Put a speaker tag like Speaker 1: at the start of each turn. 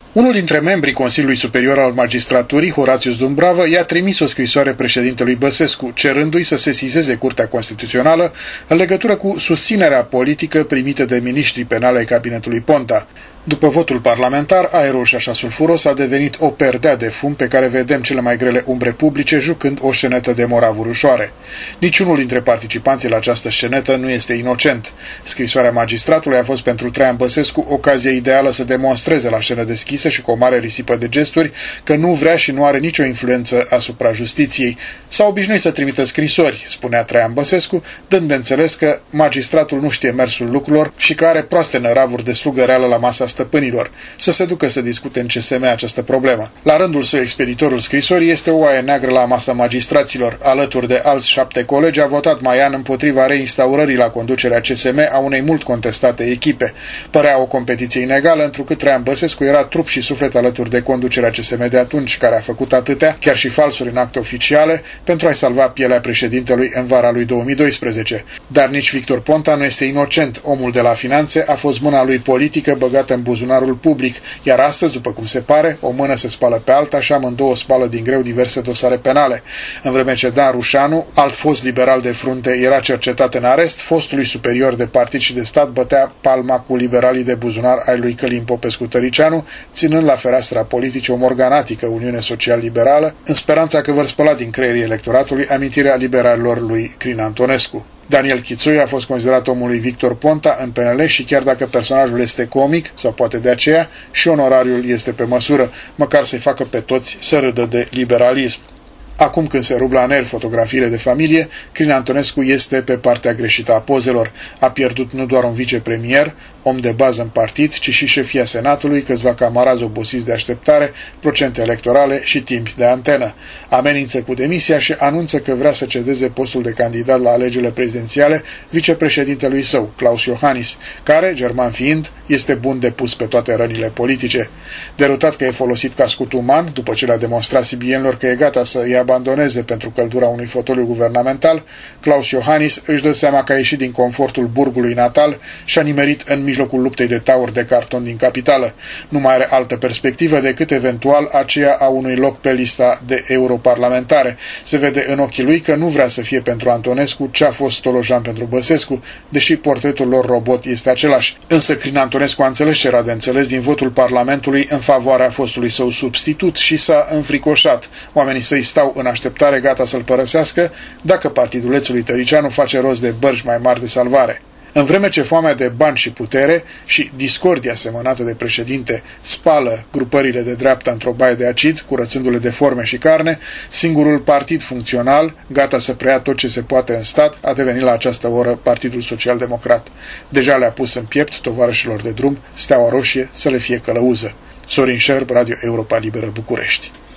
Speaker 1: Unul dintre membrii Consiliului Superior al Magistraturii, Horațiu Dumbravă, i-a trimis o scrisoare președintelui Băsescu, cerându-i să sesizeze Curtea Constituțională în legătură cu susținerea politică primită de miniștrii penali ai cabinetului Ponta. După votul parlamentar, aerul și așa sulfuros a devenit o perdea de fum pe care vedem cele mai grele umbre publice jucând o scenetă de moravuri ușoare. Niciunul dintre participanții la această scenetă nu este inocent. Scrisoarea magistratului a fost pentru Traian Băsescu ocazia ideală să demonstreze la scenă deschisă și cu o mare risipă de gesturi că nu vrea și nu are nicio influență asupra justiției. S-a obișnuit să trimită scrisori, spunea Traian Băsescu, dând de înțeles că magistratul nu știe mersul lucrurilor și că are proaste năravuri de slugă reală la masa stăpânilor, să se ducă să discute în CSM această problemă. La rândul său, expeditorul scrisorii este o oaie neagră la masa magistraților. Alături de alți 7 colegi a votat mai an împotriva reinstaurării la conducerea CSM a unei mult contestate echipe. Părea o competiție inegală, întrucât Traian Băsescu era trup și suflet alături de conducerea CSM de atunci, care a făcut atâtea, chiar și falsuri în acte oficiale, pentru a-i salva pielea președintelui în vara lui 2012. Dar nici Victor Ponta nu este inocent. Omul de la finanțe a fost mâna lui politică băgată în buzunarul public, iar astăzi, după cum se pare, o mână se spală pe alta și amândouă spală din greu diverse dosare penale. În vreme ce Dan Rușanu, alt fost liberal de frunte, era cercetat în arest, fostului superior de partid și de stat bătea palma cu liberalii de buzunar ai lui Călin Popescu-Tăricianu, ținând la fereastra politică o morganatică Uniune Social-Liberală, în speranța că vor spăla din creierii electoratului amintirea liberalilor lui Crin Antonescu. Daniel Chițoi a fost considerat omul lui Victor Ponta în PNL și chiar dacă personajul este comic, sau poate de aceea, și onorariul este pe măsură, măcar să-i facă pe toți să râdă de liberalism. Acum când se rup la nervi fotografiile de familie, Crin Antonescu este pe partea greșită a pozelor. A pierdut nu doar un vicepremier, om de bază în partid, ci și șefia Senatului, câțiva camarazi obosiți de așteptare, procente electorale și timp de antenă. Amenință cu demisia și anunță că vrea să cedeze postul de candidat la alegerile prezidențiale vicepreședintelui său, Klaus Iohannis, care, german fiind, este bun de pus pe toate rănile politice. Derutat că e folosit ca scut uman, după ce le-a demonstrat sibienilor că e gata să îi abandoneze pentru căldura unui fotoliu guvernamental, Klaus Iohannis își dă seama că a ieșit din confortul burgului natal și a nimerit în mijlocul luptei de tauri de carton din capitală. Nu mai are altă perspectivă decât eventual aceea a unui loc pe lista de europarlamentare. Se vede în ochii lui că nu vrea să fie pentru Antonescu ce a fost Stolojan pentru Băsescu, deși portretul lor robot este același. Însă Crin Antonescu a înțeles ce era de înțeles din votul Parlamentului în favoarea fostului său substitut și s-a înfricoșat. Oamenii săi stau în așteptare gata să-l părăsească dacă partidulețul lui Tăricianu face rost de bărci mai mari de salvare. În vreme ce foamea de bani și putere și discordia semănată de președinte spală grupările de dreapta într-o baie de acid, curățându-le de forme și carne, singurul partid funcțional, gata să preia tot ce se poate în stat, a devenit la această oră Partidul Social-Democrat. Deja le-a pus în piept tovarășilor de drum Steaua Roșie să le fie călăuză. Sorin Șerb, Radio Europa Liberă, București.